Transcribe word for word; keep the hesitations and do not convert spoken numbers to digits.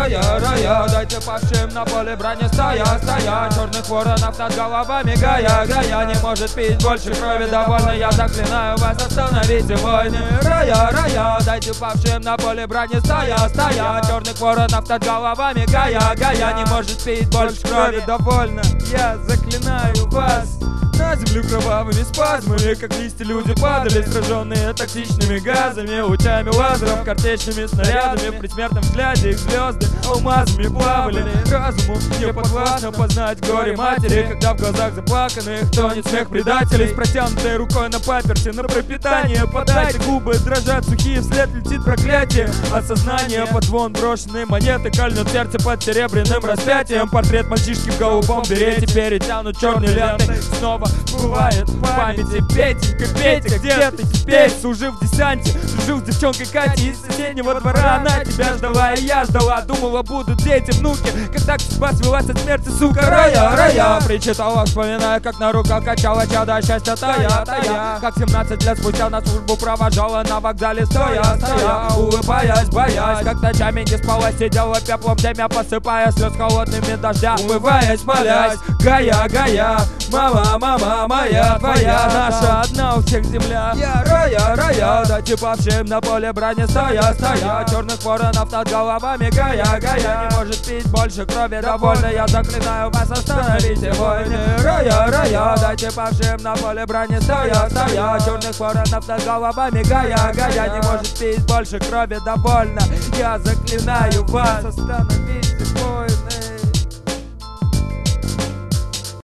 рая, рая. Дайте павшим на поле брани стоя, стоя. Черных воронов над головами гая, гая. Не может пить больше крови, довольно. Я заклинаю вас, остановите войны. Рая, рая. Дайте павшим на поле брани стоя, стоя. Черных воронов над головами гая, гая. Не может пить больше крови, довольно. Я заклинаю вас. На землю кровавыми спазмами, как листья люди падали, сраженные токсичными газами, лучами лазеров, картечными снарядами. В предсмертном взгляде их звезды алмазами плавали. Разуму не подвластно познать горе матери, когда в глазах заплаканных тонет смех предателей. С протянутой рукой на паперсе на пропитание подайте, губы дрожат сухие, вслед летит проклятие. Осознание под звон брошенной монеты кольнет сердце под серебряным распятием. Портрет мальчишки в голубом берете перетянут черной лентой. Снова бывает в памяти: Петенька, Петя, где ты теперь? Служил в десанте, дружил с девчонкой Катей из соседнего двора. Она тебя ждала, и я ждала. Думала, будут дети, внуки. Когда судьба свелась от смерти, сука, рая, рая. Причитала, вспоминая, как на руках качала чада счастья тая, тая. Как семнадцать лет спустя на службу провожала на вокзале стоя, стоя. Улыбаясь, боясь, как ночами не спала, сидела пеплом земля, посыпая слез холодными дождя. Умываясь, молясь, гая, гая. Мама, мама моя, твоя, наша одна у всех земля. Я рая, рая. Дайте павшим на поле брани стоя, стоя. Черных воронов над головами гая, гая. Не может пить больше крови, довольно. Я заклинаю вас, остановите войны. Рая, рая. Дайте павшим на поле брани стоя, стоя. Черных воронов над головами гая, гая. Не может пить больше крови, довольно. Я заклинаю вас, остановите.